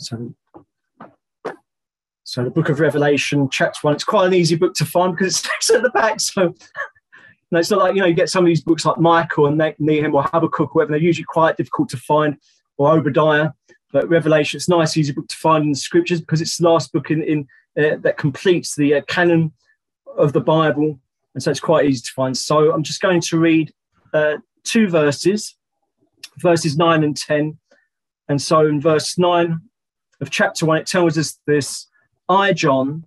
So the book of Revelation, chapter 1, it's quite an easy book to find because it's at the back. So no, it's not like, you get some of these books like Michael and Nehemiah or Habakkuk or whatever, they're usually quite difficult to find, or Obadiah. But Revelation, it's a nice, easy book to find in the scriptures because it's the last book in that completes the canon of the Bible. And so it's quite easy to find. So I'm just going to read 2 verses 9 and 10. And so in verse 9 of chapter 1, it tells us this: I, John,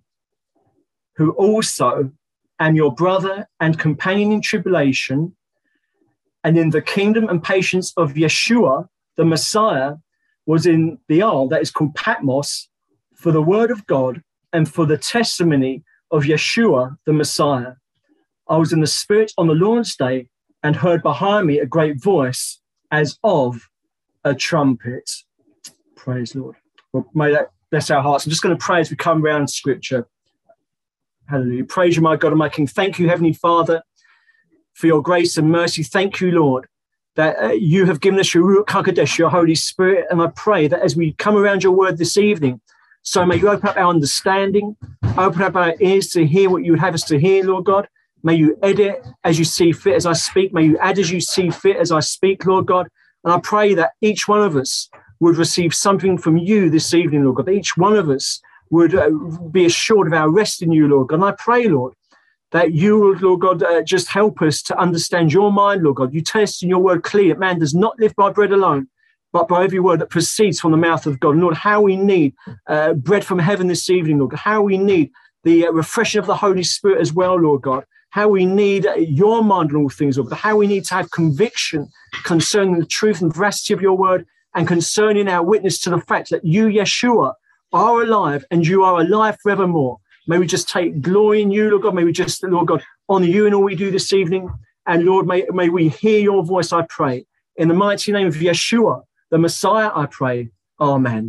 who also am your brother and companion in tribulation and in the kingdom and patience of Yeshua, the Messiah, was in the isle that is called Patmos for the word of God and for the testimony of Yeshua, the Messiah. I was in the Spirit on the Lord's day and heard behind me a great voice as of a trumpet. Praise the Lord. Well, may that bless our hearts. I'm just going to pray as we come around Scripture. Hallelujah. Praise you, my God and my King. Thank you, Heavenly Father, for your grace and mercy. Thank you, Lord, that you have given us your Ruach HaKodesh, your Holy Spirit. And I pray that as we come around your word this evening, so may you open up our understanding, open up our ears to hear what you would have us to hear, Lord God. May you edit as you see fit as I speak. May you add as you see fit as I speak, Lord God. And I pray that each one of us would receive something from you this evening, Lord God. That each one of us would be assured of our rest in you, Lord God. And I pray, Lord, that you would, Lord God, just help us to understand your mind, Lord God. You tell us in your word clear that man does not live by bread alone, but by every word that proceeds from the mouth of God. And Lord, how we need bread from heaven this evening, Lord God. How we need the refreshing of the Holy Spirit as well, Lord God. How we need your mind in all things, Lord God. How we need to have conviction concerning the truth and veracity of your word, and concerning our witness to the fact that you, Yeshua, are alive and you are alive forevermore. May we just take glory in you, Lord God. May we just, Lord God, honor you in all we do this evening. And Lord, may we hear your voice, I pray. In the mighty name of Yeshua, the Messiah, I pray. Amen.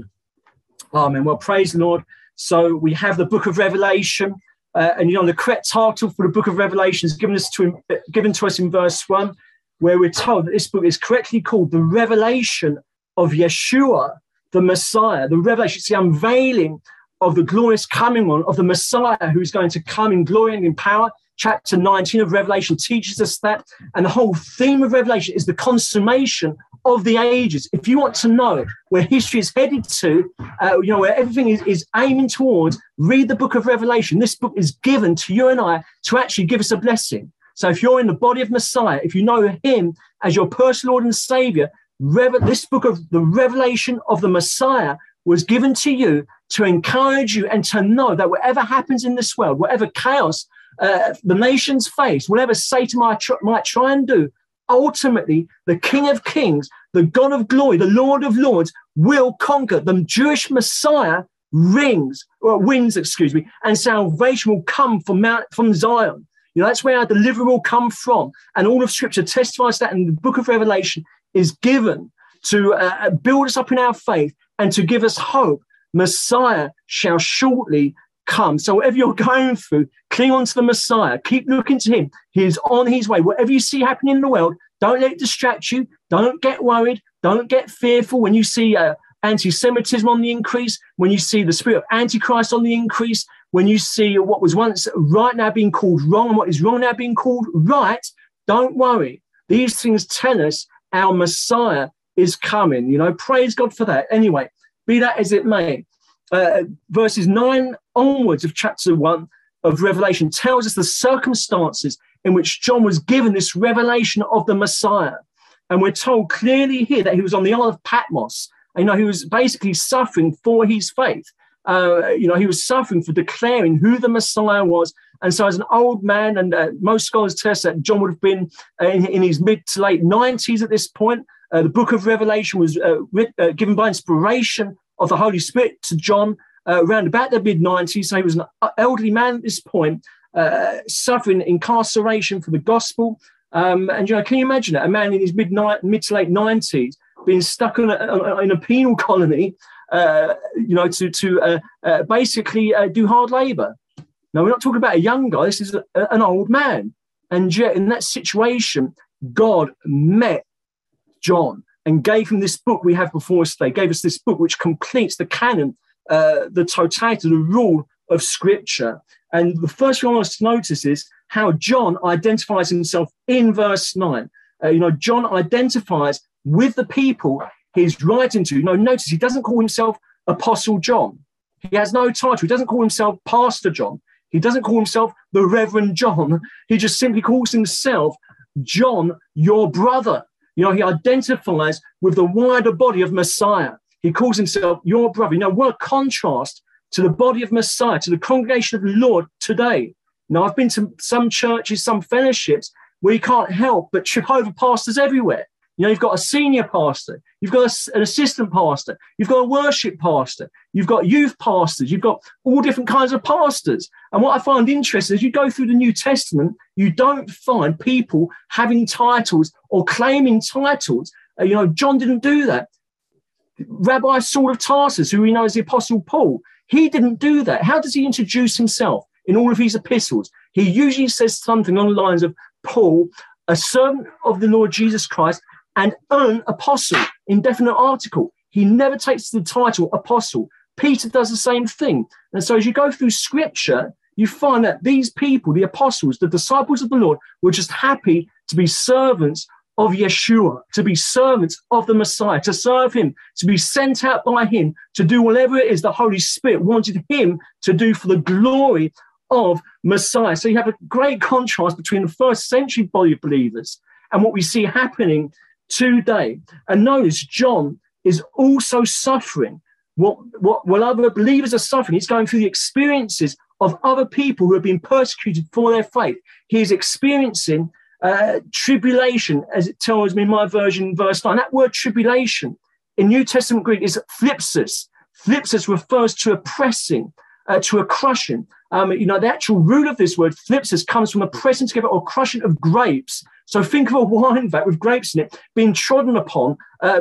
Amen. Well, praise the Lord. So we have the book of Revelation. And, the correct title for the book of Revelation is given to us in verse 1, where we're told that this book is correctly called the Revelation of Yeshua, the Messiah. The revelation, it's the unveiling of the glorious coming one of the Messiah, who's going to come in glory and in power. Chapter 19 of Revelation teaches us that. And the whole theme of Revelation is the consummation of the ages. If you want to know where history is headed to, where everything is aiming towards, read the book of Revelation. This book is given to you and I to actually give us a blessing. So if you're in the body of Messiah, if you know him as your personal Lord and Savior, this book of the Revelation of the Messiah was given to you to encourage you and to know that whatever happens in this world, whatever chaos the nations face, whatever Satan might try and do, ultimately the King of Kings, the God of glory, the Lord of Lords will conquer. The Jewish Messiah wins, and salvation will come from Zion. That's where our deliverer will come from. And all of Scripture testifies that, and the book of Revelation is given to build us up in our faith and to give us hope. Messiah shall shortly come. So whatever you're going through, cling on to the Messiah. Keep looking to him. He is on his way. Whatever you see happening in the world, don't let it distract you. Don't get worried. Don't get fearful when you see anti-Semitism on the increase, when you see the spirit of Antichrist on the increase, when you see what was once right now being called wrong and what is wrong now being called right. Don't worry. These things tell us our Messiah is coming. Praise God for that. Anyway, be that as it may, verses 9 onwards of chapter 1 of Revelation tells us the circumstances in which John was given this revelation of the Messiah. And we're told clearly here that he was on the Isle of Patmos. He was basically suffering for his faith. He was suffering for declaring who the Messiah was. And so as an old man, and most scholars tell us that John would have been in his mid to late 90s at this point. The book of Revelation was given by inspiration of the Holy Spirit to John around about the mid-90s. So he was an elderly man at this point, suffering incarceration for the gospel. And can you imagine that? A man in his mid to late 90s being stuck in a penal colony, to basically do hard labor. Now, we're not talking about a young guy. This is an old man. And yet, in that situation, God met John and gave him this book we have before us today, gave us this book which completes the canon, the totality, the rule of Scripture. And the first thing I want us to notice is how John identifies himself in verse 9. John identifies with the people he's writing to. Notice he doesn't call himself Apostle John. He has no title. He doesn't call himself Pastor John. He doesn't call himself the Reverend John. He just simply calls himself John, your brother. He identifies with the wider body of Messiah. He calls himself your brother. What a contrast to the body of Messiah, to the congregation of the Lord today. I've been to some churches, some fellowships where you can't help but trip over pastors everywhere. You've got a senior pastor, you've got an assistant pastor, you've got a worship pastor, you've got youth pastors, you've got all different kinds of pastors. And what I find interesting is you go through the New Testament, you don't find people having titles or claiming titles. John didn't do that. Rabbi Saul of Tarsus, who we know as the Apostle Paul, he didn't do that. How does he introduce himself in all of his epistles? He usually says something on the lines of Paul, a servant of the Lord Jesus Christ, and an apostle, indefinite article. He never takes the title apostle. Peter does the same thing. And so as you go through Scripture, you find that these people, the apostles, the disciples of the Lord, were just happy to be servants of Yeshua, to be servants of the Messiah, to serve him, to be sent out by him, to do whatever it is the Holy Spirit wanted him to do for the glory of Messiah. So you have a great contrast between the first century body of believers and what we see happening today. And notice John is also suffering what other believers are suffering. He's going through the experiences of other people who have been persecuted for their faith. He's experiencing tribulation, as it tells me in my version, verse 9. That word tribulation in New Testament Greek is thlipsis. Thlipsis refers to a pressing, to a crushing. The actual root of this word, thlipsis, comes from a pressing together or crushing of grapes. So think of a wine vat with grapes in it being trodden upon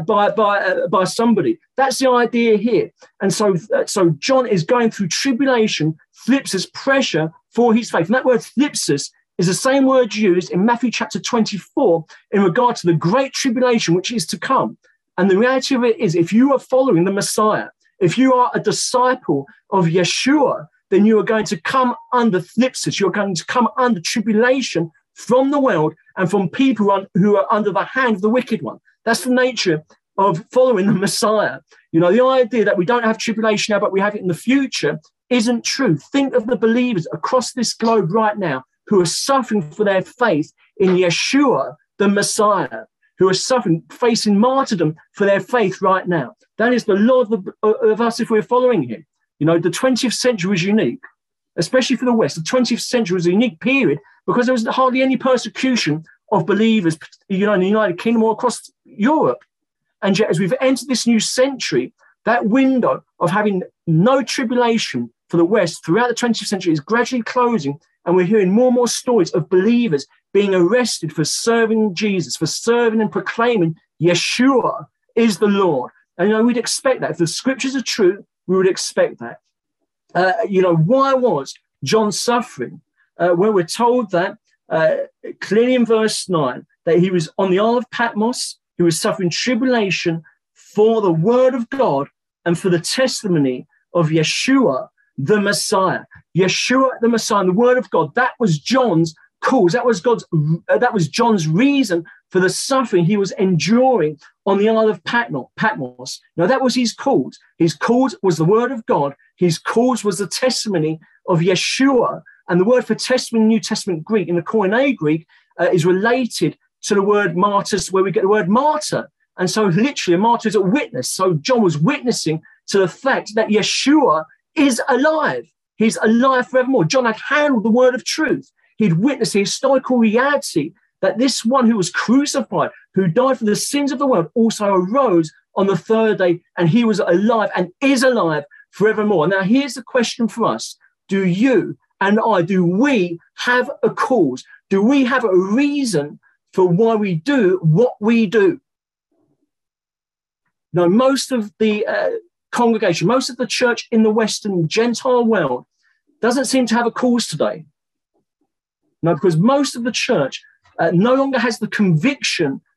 by somebody. That's the idea here. And so John is going through tribulation, thlipsis, pressure for his faith. And that word thlipsis is the same word used in Matthew chapter 24 in regard to the great tribulation which is to come. And the reality of it is, if you are following the Messiah, if you are a disciple of Yeshua, then you are going to come under thlipsis. You're going to come under tribulation from the world and from people who are under the hand of the wicked one. That's the nature of following the Messiah. The idea that we don't have tribulation now, but we have it in the future, isn't true. Think of the believers across this globe right now who are suffering for their faith in Yeshua, the Messiah, who are suffering, facing martyrdom for their faith right now. That is the Lord of us if we're following him. The 20th century was unique, especially for the West. The 20th century was a unique period because there was hardly any persecution of believers, in the United Kingdom or across Europe. And yet, as we've entered this new century, that window of having no tribulation for the West throughout the 20th century is gradually closing. And we're hearing more and more stories of believers being arrested for serving Jesus, for serving and proclaiming Yeshua is the Lord. And, we'd expect that. If the scriptures are true, we would expect that. Why was John suffering? Well, we're told that clearly in verse 9, that he was on the Isle of Patmos. He was suffering tribulation for the word of God and for the testimony of Yeshua, the Messiah. Yeshua, the Messiah, and the word of God. That was John's cause. That was John's reason for the suffering he was enduring on the Isle of Patmos. Now, that was his cause. His cause was the word of God. His cause was the testimony of Yeshua. And the word for testimony in New Testament Greek, in the Koine Greek, is related to the word martyrs, where we get the word martyr. And so literally a martyr is a witness. So John was witnessing to the fact that Yeshua is alive. He's alive forevermore. John had handled the word of truth. He'd witnessed the historical reality that this one who was crucified, who died for the sins of the world, also arose on the third day, and he was alive and is alive forevermore. Now, here's the question for us. Do you and I, do we have a cause? Do we have a reason for why we do what we do? Now, most of the congregation, most of the church in the Western Gentile world doesn't seem to have a cause today. No, because most of the church no longer has the conviction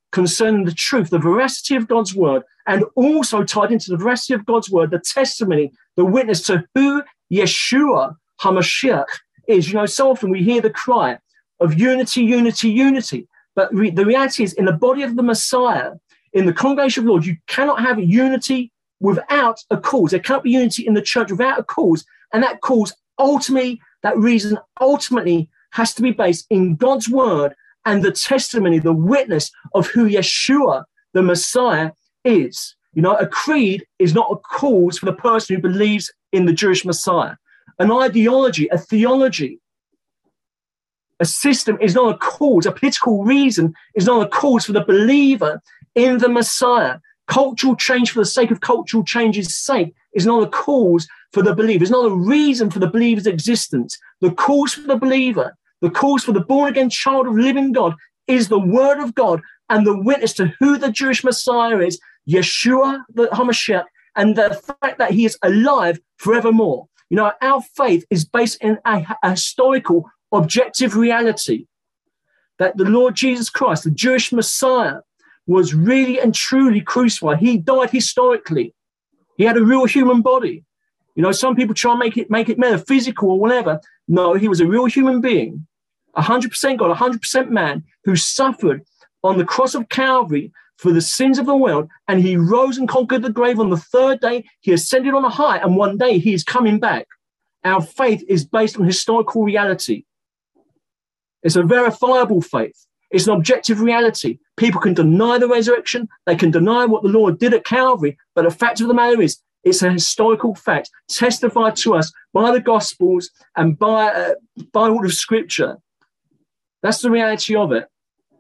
concerning the truth, the veracity of God's word, and also tied into the veracity of God's word, the testimony, the witness to who Yeshua HaMashiach is. You know, so often we hear the cry of unity, unity, unity. But the reality is, in the body of the Messiah, in the congregation of the Lord, you cannot have unity without a cause. There cannot be unity in the church without a cause. And that cause ultimately, that reason ultimately has to be based in God's word and the testimony, the witness of who Yeshua, the Messiah, is. You know, a creed is not a cause for the person who believes in the Jewish Messiah. An ideology, a theology, a system is not a cause. A political reason is not a cause for the believer in the Messiah. Cultural change for the sake of cultural change's sake is not a cause for the believer. It's not a reason for the believer's existence. The cause for the believer, the cause for the born-again child of living God is the word of God and the witness to who the Jewish Messiah is, Yeshua, the HaMashiach, and the fact that he is alive forevermore. You know, our faith is based in a historical, objective reality that the Lord Jesus Christ, the Jewish Messiah, was really and truly crucified. He died historically. He had a real human body. You know, some people try and make it metaphysical or whatever. No, he was a real human being, 100% God, 100% man, who suffered on the cross of Calvary for the sins of the world, and he rose and conquered the grave. On the third day, he ascended on a high, and one day he is coming back. Our faith is based on historical reality. It's a verifiable faith. It's an objective reality. People can deny the resurrection. They can deny what the Lord did at Calvary. But the fact of the matter is, it's a historical fact testified to us by the Gospels and by all of Scripture. That's the reality of it.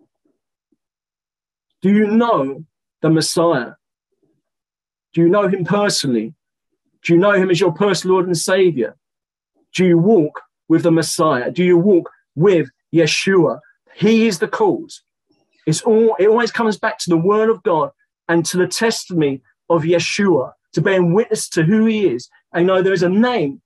Do you know the Messiah? Do you know him personally? Do you know him as your personal Lord and Savior? Do you walk with the Messiah? Do you walk with Yeshua? He is the cause. It always comes back to the word of God and to the testimony of Yeshua, to bearing witness to who he is. And you know, there is a name,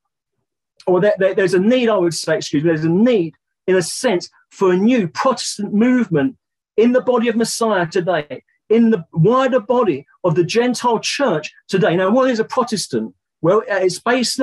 or there's a need, I would say, there's a need, in a sense, for a new Protestant movement in the body of Messiah today, in the wider body of the Gentile church today. Now, what is a Protestant? Well, at its basic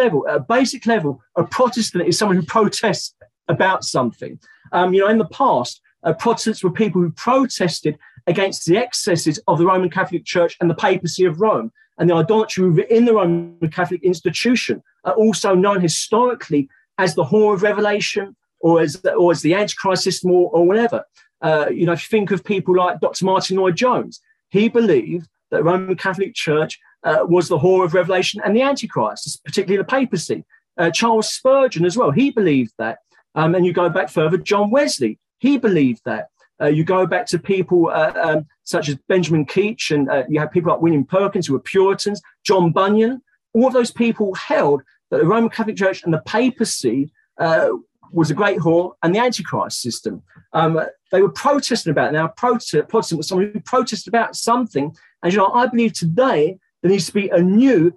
level, a Protestant is someone who protests about something. You know, in the past, Protestants were people who protested against the excesses of the Roman Catholic Church and the papacy of Rome and the idolatry within the Roman Catholic institution, also known historically as the Whore of Revelation or as the Antichrist system or whatever. You know, if you think of people like Dr. Martin Lloyd-Jones, he believed that the Roman Catholic Church was the Whore of Revelation and the Antichrist, particularly the papacy. Charles Spurgeon as well, he believed that. And you go back further, John Wesley, he believed that. You go back to people such as Benjamin Keach, and you have people like William Perkins, who were Puritans, John Bunyan. All of those people held that the Roman Catholic Church and the papacy was a great whore and the Antichrist system. They were protesting about it. Now, Protestant was someone who protested about something. And, you know, I believe today there needs to be a new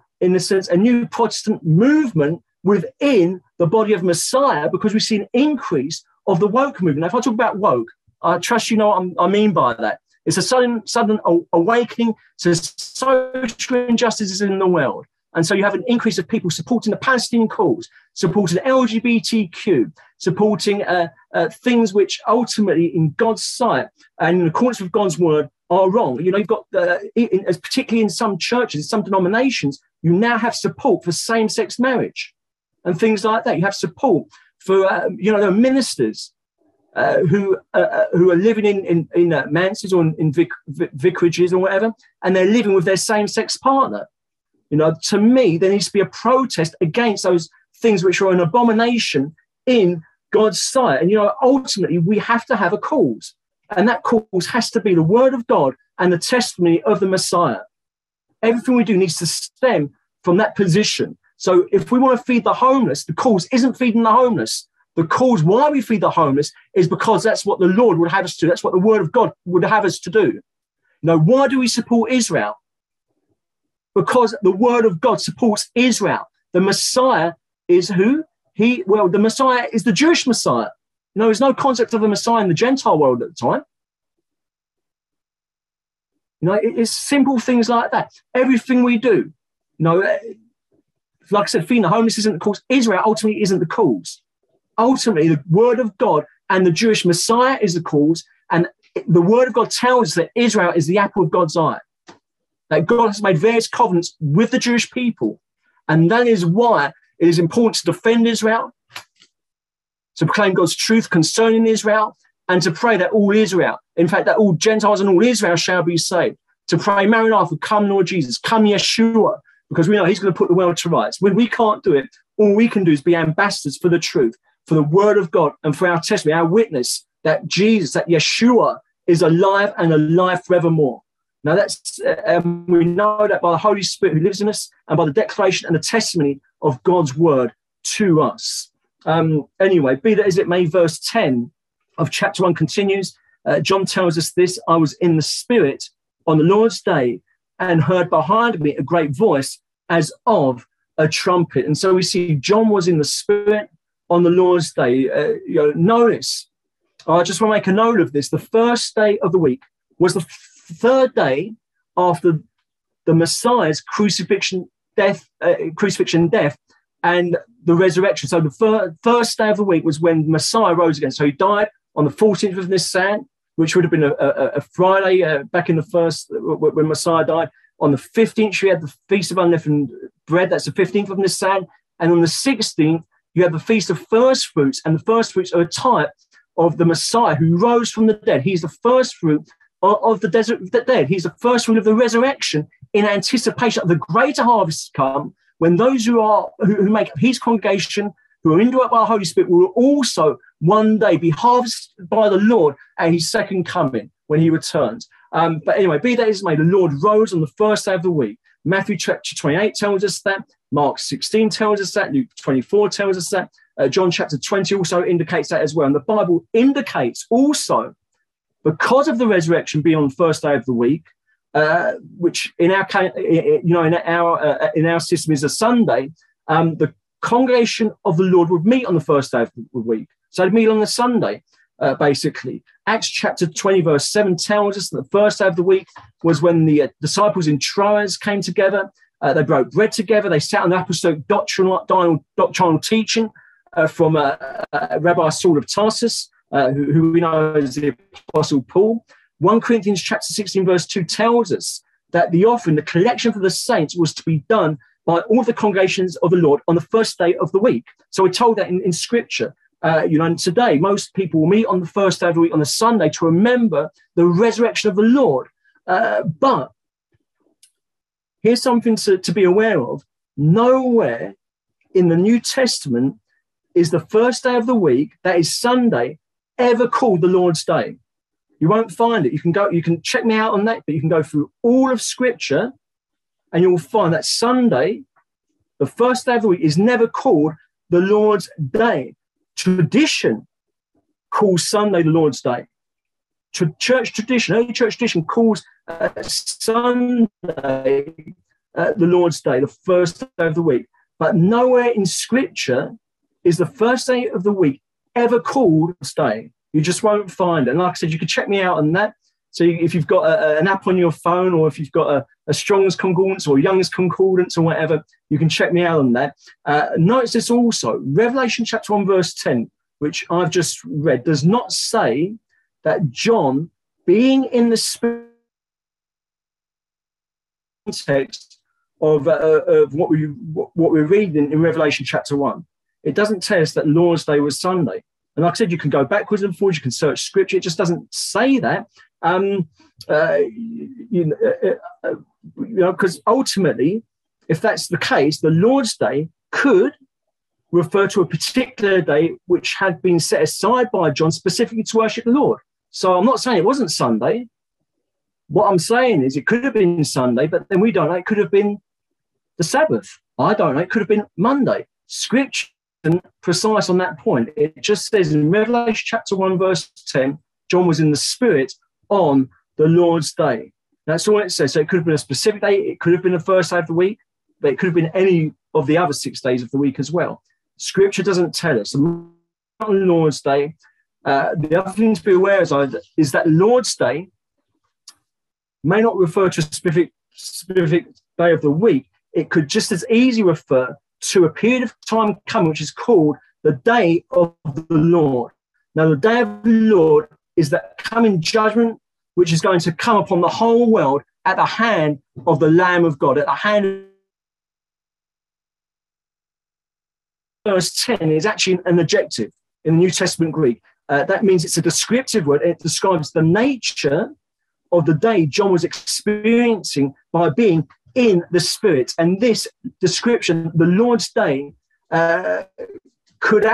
Protestant movement within the body of Messiah, because we see an increase of the woke movement. Now, if I talk about woke, I trust you know what I mean by that. It's a sudden awakening to social injustices in the world. And so you have an increase of people supporting the Palestinian cause, supporting LGBTQ, supporting things which ultimately in God's sight and in accordance with God's word are wrong. You know, you've got, particularly in some churches, some denominations, you now have support for same-sex marriage and things like that. You have support for, there are ministers who are living in manses or in vicarages or whatever, and they're living with their same-sex partner. You know, to me, there needs to be a protest against those things which are an abomination in God's sight. And, you know, ultimately, we have to have a cause. And that cause has to be the word of God and the testimony of the Messiah. Everything we do needs to stem from that position. So if we want to feed the homeless, the cause isn't feeding the homeless. The cause why we feed the homeless is because that's what the Lord would have us to do. That's what the word of God would have us to do. Now, why do we support Israel? Because the word of God supports Israel. The Messiah is who? The Messiah is the Jewish Messiah. You know, there's no concept of a Messiah in the Gentile world at the time. You know, it's simple things like that. Everything we do, you know, like I said, feeding the homeless isn't the cause. Israel ultimately isn't the cause. Ultimately, the word of God and the Jewish Messiah is the cause. And the word of God tells us that Israel is the apple of God's eye. That God has made various covenants with the Jewish people. And that is why it is important to defend Israel, to proclaim God's truth concerning Israel, and to pray that all Israel, in fact, that all Gentiles and all Israel shall be saved. To pray, Maranatha, come Lord Jesus, come Yeshua, because we know he's going to put the world to rights. When we can't do it, all we can do is be ambassadors for the truth, for the word of God, and for our testimony, our witness that Jesus, that Yeshua is alive and alive forevermore. Now, we know that by the Holy Spirit who lives in us and by the declaration and the testimony of God's word to us. Anyway, be that as it may, verse 10 of chapter 1 continues. John tells us this: I was in the Spirit on the Lord's day and heard behind me a great voice as of a trumpet. And so we see John was in the Spirit on the Lord's day. Notice, I just want to make a note of this. The first day of the week was the third day after the Messiah's crucifixion, death, and the resurrection. So the first day of the week was when Messiah rose again. So he died on the 14th of Nisan, which would have been a Friday back in the first, when Messiah died. On the 15th, you had the Feast of Unleavened Bread. That's the 15th of Nisan. And on the 16th, you have the Feast of First Fruits. And the first fruits are a type of the Messiah who rose from the dead. He's the first fruit of the dead. He's the first fruit of the resurrection in anticipation of the greater harvest to come, when those who make up his congregation, who are indwelt by the Holy Spirit, will also one day be harvested by the Lord at his second coming when he returns. But anyway, be that as it may, the Lord rose on the first day of the week. Matthew chapter 28 tells us that. Mark 16 tells us that. Luke 24 tells us that. John chapter 20 also indicates that as well. And the Bible indicates also, because of the resurrection being on the first day of the week, which in our system is a Sunday, the congregation of the Lord would meet on the first day of the week. So they'd meet on the Sunday, basically. Acts chapter 20, verse 7 tells us that the first day of the week was when the disciples in Troas came together. They broke bread together. They sat on the apostolic doctrinal teaching from Rabbi Saul of Tarsus, who we know as the Apostle Paul. 1 Corinthians chapter 16, verse 2 tells us that the offering, the collection for the saints, was to be done by all the congregations of the Lord on the first day of the week. So we're told that in Scripture. And today, most people will meet on the first day of the week on the Sunday to remember the resurrection of the Lord. But here's something to be aware of. Nowhere in the New Testament is the first day of the week, that is Sunday, ever called the Lord's Day. You won't find it. You can check me out on that, but you can go through all of Scripture and you'll find that Sunday, the first day of the week, is never called the Lord's Day. Tradition calls Sunday the Lord's Day. Early church tradition calls Sunday the Lord's Day, the first day of the week. But nowhere in Scripture is the first day of the week ever called Lord's Day. You just won't find it. And like I said, you can check me out on that. So if you've got an app on your phone, or if you've got a Strong's Concordance or Young's Concordance or whatever, you can check me out on that. Notice this also. Revelation chapter 1, verse 10, which I've just read, does not say that John, being in the Spirit, context of what we're reading in Revelation chapter 1. It doesn't tell us that Lord's Day was Sunday. And like I said, you can go backwards and forwards, you can search Scripture. It just doesn't say that. Because ultimately, if that's the case, the Lord's Day could refer to a particular day which had been set aside by John specifically to worship the Lord. So I'm not saying it wasn't Sunday. What I'm saying is it could have been Sunday, but then we don't know. It could have been the Sabbath. I don't know. It could have been Monday. Scripture isn't precise on that point. It just says in Revelation chapter 1, verse 10, John was in the Spirit on the Lord's Day. That's all it says. So it could have been a specific day. It could have been the first day of the week, but it could have been any of the other 6 days of the week as well. Scripture doesn't tell us. On Lord's Day, the other thing to be aware of is that Lord's Day may not refer to a specific day of the week. It could just as easily refer to a period of time coming, which is called the day of the Lord. Now, the day of the Lord is that coming judgment, which is going to come upon the whole world at the hand of the Lamb of God, at the hand of verse 10 is actually an adjective in the New Testament Greek. That means it's a descriptive word. It describes the nature of the day John was experiencing by being in the Spirit. And this description, the Lord's Day, could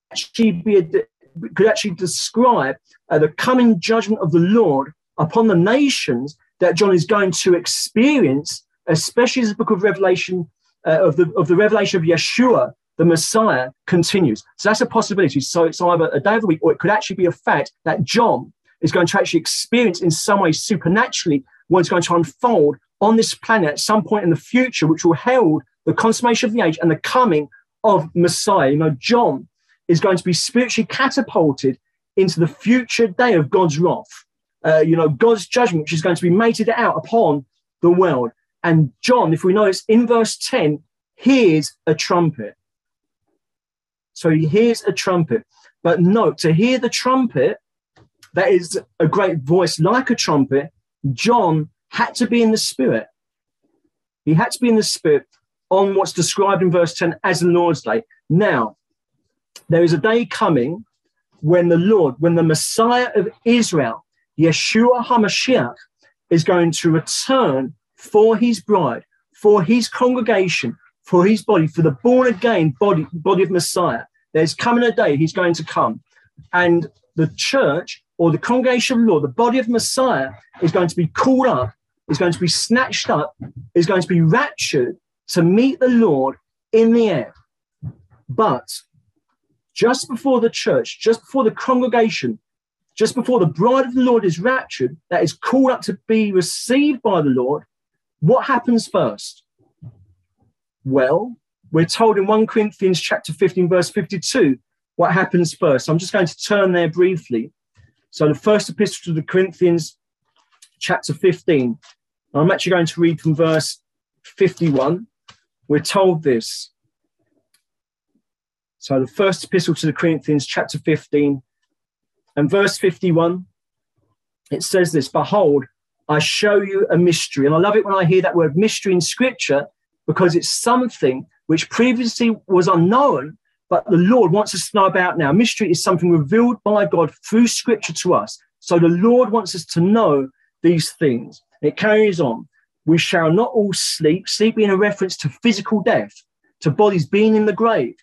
actually describe the coming judgment of the Lord upon the nations that John is going to experience, especially as the book of Revelation, of the revelation of Yeshua, the Messiah, continues. So that's a possibility. So it's either a day of the week, or it could actually be a fact that John is going to actually experience in some way supernaturally what's going to unfold on this planet at some point in the future, which will herald the consummation of the age and the coming of Messiah. You know, John is going to be spiritually catapulted into the future day of God's wrath. God's judgment, which is going to be meted out upon the world. And John, if we notice in verse 10, hears a trumpet. So he hears a trumpet. But note, to hear the trumpet, that is a great voice like a trumpet, John had to be in the Spirit. He had to be in the Spirit on what's described in verse 10 as the Lord's Day. Now, there is a day coming when the Messiah of Israel, Yeshua HaMashiach, is going to return for his bride, for his congregation, for his body, for the born-again body of Messiah. There's coming a day he's going to come. And the church, or the congregation of the Lord, the body of Messiah, is going to be called up, is going to be snatched up, is going to be raptured to meet the Lord in the air. But just before the church, just before the congregation, just before the bride of the Lord is raptured, that is called up to be received by the Lord, what happens first? Well, we're told in 1 Corinthians chapter 15, verse 52, what happens first. I'm just going to turn there briefly. So the first epistle to the Corinthians, chapter 15. I'm actually going to read from verse 51. We're told this. So the first epistle to the Corinthians, chapter 15, and verse 51, it says this: "Behold, I show you a mystery." And I love it when I hear that word mystery in Scripture, because it's something which previously was unknown, but the Lord wants us to know about now. Mystery is something revealed by God through Scripture to us. So the Lord wants us to know these things. It carries on. "We shall not all sleep," sleep being a reference to physical death, to bodies being in the grave.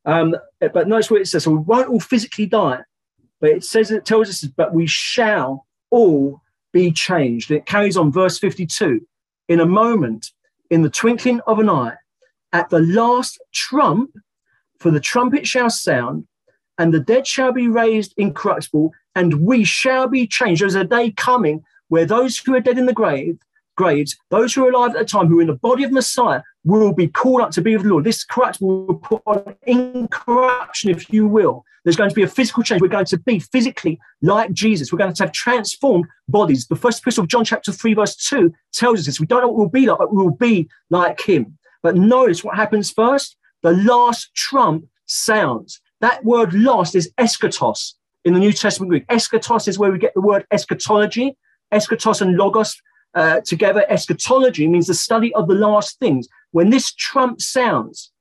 But notice what it says. So we won't all physically die, but it tells us, but we shall all be changed. And it carries on, verse 52. "In a moment, in the twinkling of an eye, at the last trump, for the trumpet shall sound, and the dead shall be raised incorruptible, and we shall be changed." There's a day coming where those who are dead in the graves, those who are alive at the time, who are in the body of Messiah, will be called up to be with the Lord. This corruptible will put on incorruption, if you will. There's going to be a physical change. We're going to be physically like Jesus. We're going to have transformed bodies. The first epistle of John chapter 3, verse 2 tells us this. We don't know what we'll be like, but we will be like him. But notice what happens first. The last trump sounds. That word last is eschatos in the New Testament Greek. Eschatos is where we get the word eschatology. Eschatos and logos together. Eschatology means the study of the last things. When this trump sounds,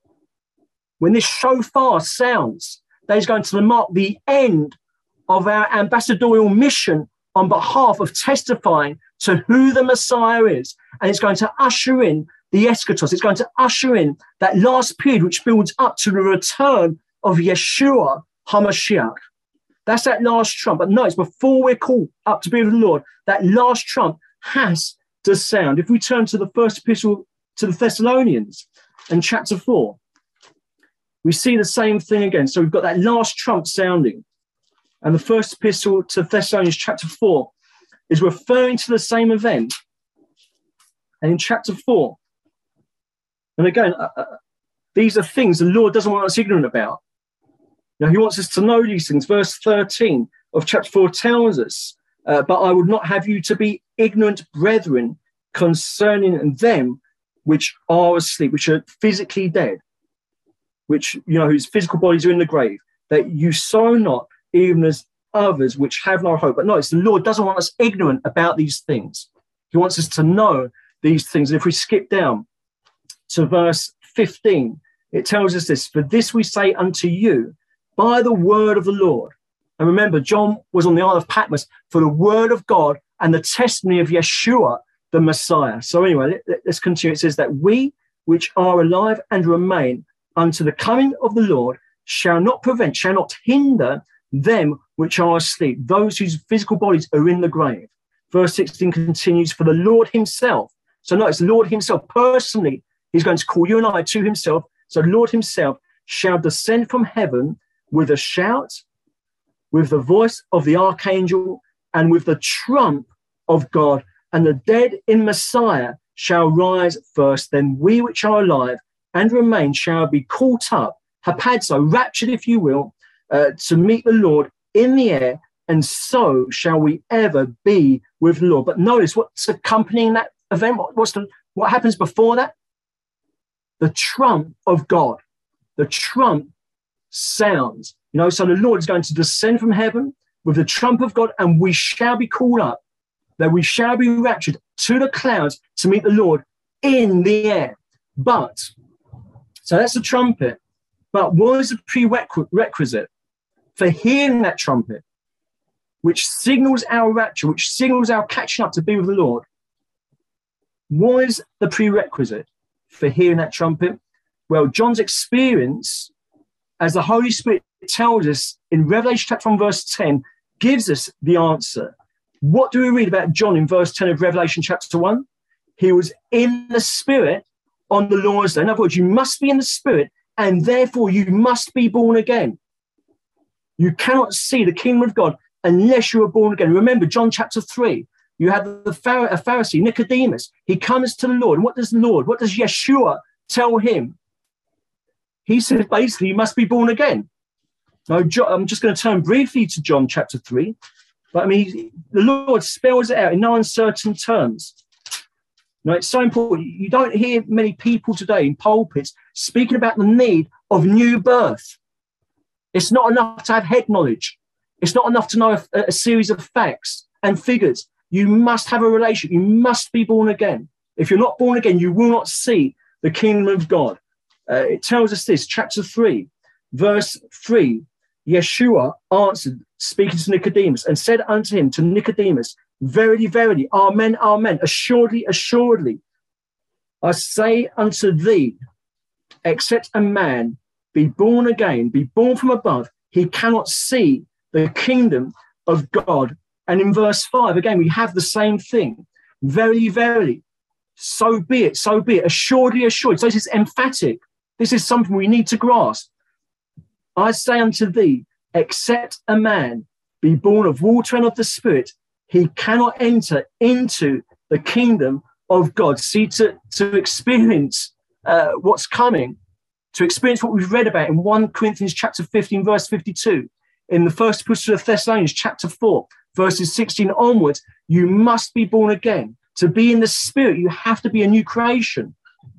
when this shofar sounds, that is going to mark the end of our ambassadorial mission on behalf of testifying to who the Messiah is. And it's going to usher in the eschatos. It's going to usher in that last period which builds up to the return of Yeshua HaMashiach. That's that last trump. But notice, before we're called up to be with the Lord, that last trump has to sound. If we turn to the first epistle to the Thessalonians and chapter 4, we see the same thing again. So we've got that last trump sounding. And the first epistle to Thessalonians chapter 4 is referring to the same event. And in chapter 4, and again, these are things the Lord doesn't want us ignorant about. Now, he wants us to know these things. Verse 13 of chapter 4 tells us But I would not have you to be ignorant, brethren, concerning them which are asleep, which are physically dead, which, whose physical bodies are in the grave, that you sorrow not, even as others which have no hope. But notice, the Lord doesn't want us ignorant about these things. He wants us to know these things. And if we skip down to verse 15, it tells us this: for this we say unto you by the word of the Lord. And remember, John was on the Isle of Patmos for the word of God and the testimony of Yeshua, the Messiah. So anyway, let's continue. It says that we which are alive and remain unto the coming of the Lord shall not hinder them which are asleep, those whose physical bodies are in the grave. Verse 16 continues, for the Lord himself. So notice, the Lord himself personally, he's going to call you and I to himself. So the Lord himself shall descend from heaven with a shout, with the voice of the archangel, and with the trump of God, and the dead in Messiah shall rise first. Then we which are alive and remain shall be caught up, hapazo, raptured, if you will, to meet the Lord in the air, and so shall we ever be with the Lord. But notice what's accompanying that event. What happens before that? The trump of God. The trump sounds. So the Lord is going to descend from heaven with the trump of God, and we shall be called up, that we shall be raptured to the clouds to meet the Lord in the air. So that's the trumpet. But what is the prerequisite for hearing that trumpet, which signals our rapture, which signals our catching up to be with the Lord? What is the prerequisite for hearing that trumpet? Well, John's experience, as the Holy Spirit tells us in Revelation chapter 1, verse 10, gives us the answer. What do we read about John in verse 10 of Revelation chapter 1? He was in the Spirit on the Lord's day. In other words, you must be in the Spirit, and therefore you must be born again. You cannot see the kingdom of God unless you are born again. Remember, John chapter 3, you have a Pharisee, Nicodemus. He comes to the Lord. And what does Yeshua tell him? He says, basically, you must be born again. Now, I'm just going to turn briefly to John chapter 3. But the Lord spells it out in no uncertain terms. Now, it's so important. You don't hear many people today in pulpits speaking about the need of new birth. It's not enough to have head knowledge. It's not enough to know a series of facts and figures. You must have a relationship. You must be born again. If you're not born again, you will not see the kingdom of God. It tells us this, chapter 3, verse 3. Yeshua answered, speaking to Nicodemus, and said unto him, to Nicodemus, verily, verily, amen, amen, assuredly, assuredly, I say unto thee, except a man be born again, be born from above, he cannot see the kingdom of God. And in verse 5, again, we have the same thing. Verily, verily, so be it, so be it, assuredly, assuredly. So this is emphatic. This is something we need to grasp. I say unto thee, except a man be born of water and of the Spirit, he cannot enter into the kingdom of God. See, to experience what's coming, to experience what we've read about in 1 Corinthians chapter 15, verse 52, in the first epistle of Thessalonians chapter 4, verses 16 onwards, you must be born again. To be in the Spirit, you have to be a new creation.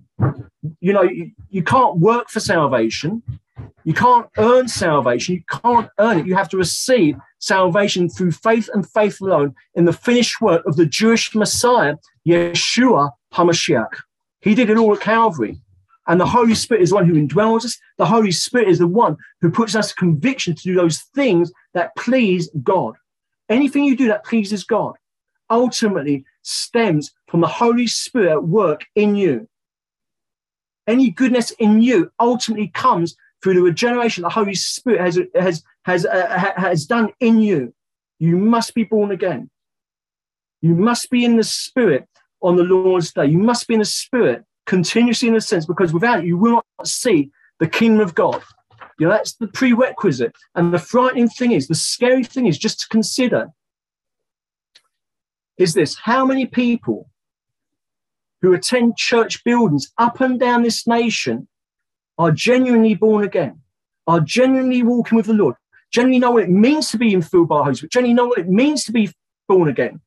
You can't work for salvation. You can't earn salvation. You can't earn it. You have to receive salvation through faith and faith alone in the finished work of the Jewish Messiah, Yeshua HaMashiach. He did it all at Calvary. And the Holy Spirit is the one who indwells us. The Holy Spirit is the one who puts us a conviction to do those things that please God. Anything you do that pleases God ultimately stems from the Holy Spirit at work in you. Any goodness in you ultimately comes through the regeneration the Holy Spirit has done in you. You must be born again. You must be in the Spirit on the Lord's day. You must be in the Spirit continuously, in a sense, because without it, you will not see the kingdom of God. That's the prerequisite. And the frightening thing is, the scary thing is, just to consider, is this: how many people who attend church buildings up and down this nation are genuinely born again, are genuinely walking with the Lord, genuinely know what it means to be in filled by the Holy Spirit, genuinely know what it means to be born again.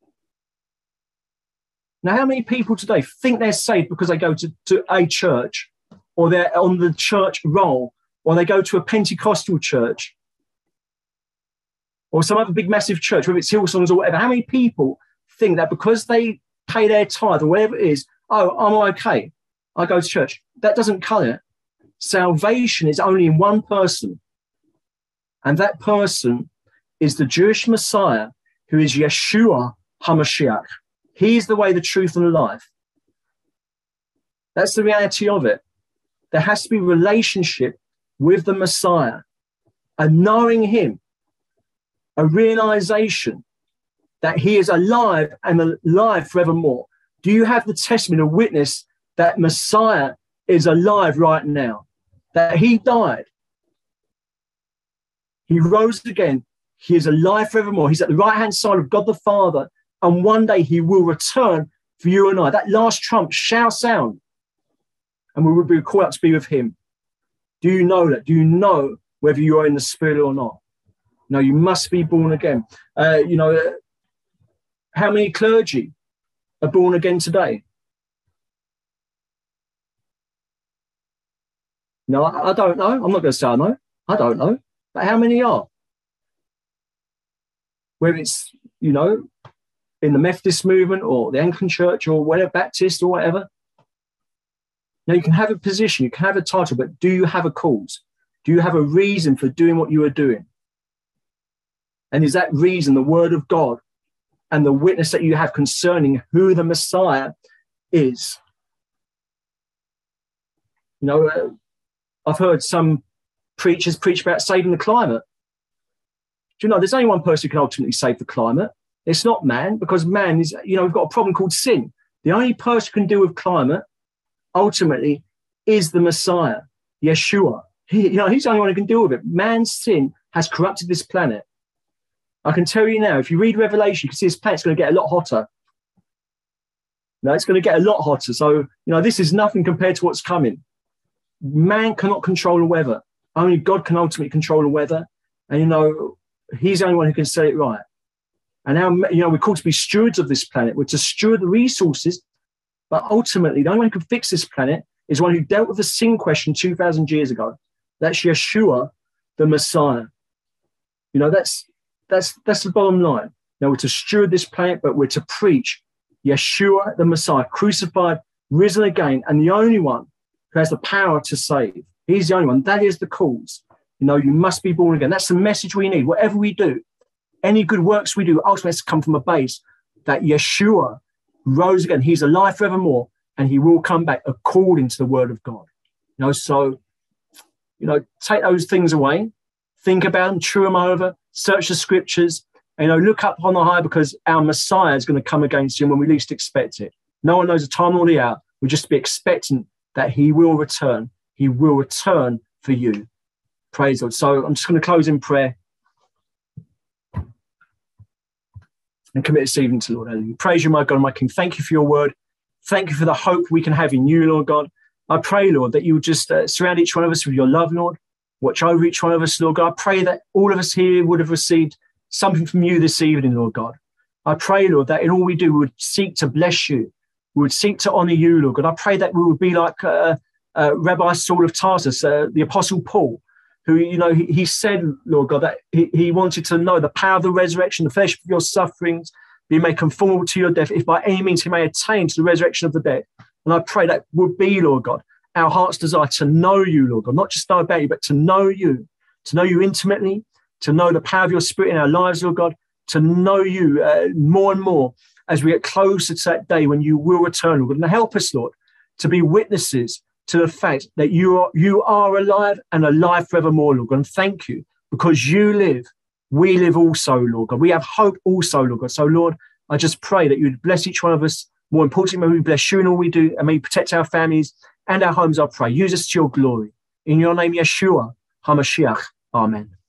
Now, how many people today think they're saved because they go to a church, or they're on the church roll, or they go to a Pentecostal church, or some other big massive church, whether it's Hillsongs or whatever? How many people think that because they pay their tithe or whatever it is, oh, I'm okay, I go to church? That doesn't cut it. Salvation is only in one person, and that person is the Jewish Messiah, who is Yeshua HaMashiach. He is the way, the truth, and the life. That's the reality of it. There has to be relationship with the Messiah, and knowing him, a realization that he is alive and alive forevermore. Do you have the testimony, a witness that Messiah is alive right now, that he died, he rose again, he is alive forevermore, he's at the right-hand side of God the Father, and one day he will return for you and I. That last trump shall sound, and we will be called up to be with him. Do you know that? Do you know whether you are in the Spirit or not? No, you must be born again. How many clergy are born again today? No, I don't know. I'm not going to say I know. I don't know. But how many are? Whether it's, in the Methodist movement or the Anglican Church or whatever, Baptist or whatever. Now, you can have a position, you can have a title, but do you have a cause? Do you have a reason for doing what you are doing? And is that reason the word of God and the witness that you have concerning who the Messiah is? I've heard some preachers preach about saving the climate. Do you know, there's only one person who can ultimately save the climate. It's not man, because man is, we've got a problem called sin. The only person who can deal with climate ultimately is the Messiah, Yeshua. He's the only one who can deal with it. Man's sin has corrupted this planet. I can tell you now, if you read Revelation, you can see this planet's going to get a lot hotter. It's going to get a lot hotter. So, this is nothing compared to what's coming. Man cannot control the weather. Only God can ultimately control the weather. And, he's the only one who can set it right. And now, we're called to be stewards of this planet. We're to steward the resources. But ultimately, the only one who can fix this planet is one who dealt with the sin question 2,000 years ago. That's Yeshua, the Messiah. That's the bottom line. We're to steward this planet, but we're to preach Yeshua, the Messiah, crucified, risen again, and the only one who has the power to save. He's the only one. That is the cause. You must be born again. That's the message we need. Whatever we do, any good works we do, ultimately has to come from a base that Yeshua rose again. He's alive forevermore, and he will come back according to the word of God. So, take those things away, think about them, chew them over, search the scriptures, and, look up on the high, because our Messiah is going to come against you when we least expect it. No one knows the time or the hour. We'll just be expectant that he will return. He will return for you. Praise God. So I'm just going to close in prayer and commit this evening to the Lord. Hallelujah. Praise you, my God and my King. Thank you for your word. Thank you for the hope we can have in you, Lord God. I pray, Lord, that you would just surround each one of us with your love, Lord. Watch over each one of us, Lord God. I pray that all of us here would have received something from you this evening, Lord God. I pray, Lord, that in all we do, we would seek to bless you. We would seek to honor you, Lord God. I pray that we would be like Rabbi Saul of Tarsus, the Apostle Paul, who, he said, Lord God, that he wanted to know the power of the resurrection, the flesh of your sufferings, be made conformable to your death, if by any means he may attain to the resurrection of the dead. And I pray that would be, Lord God, our heart's desire to know you, Lord God, not just know about you, but to know you intimately, to know the power of your Spirit in our lives, Lord God, to know you more and more as we get closer to that day when you will return, Lord God. And help us, Lord, to be witnesses to the fact that you are alive and alive forevermore, Lord God. And thank you, because you live, we live also, Lord God. We have hope also, Lord God. So, Lord, I just pray that you would bless each one of us. More importantly, may we bless you in all we do, and may you protect our families and our homes, I pray. Use us to your glory. In your name, Yeshua HaMashiach. Amen.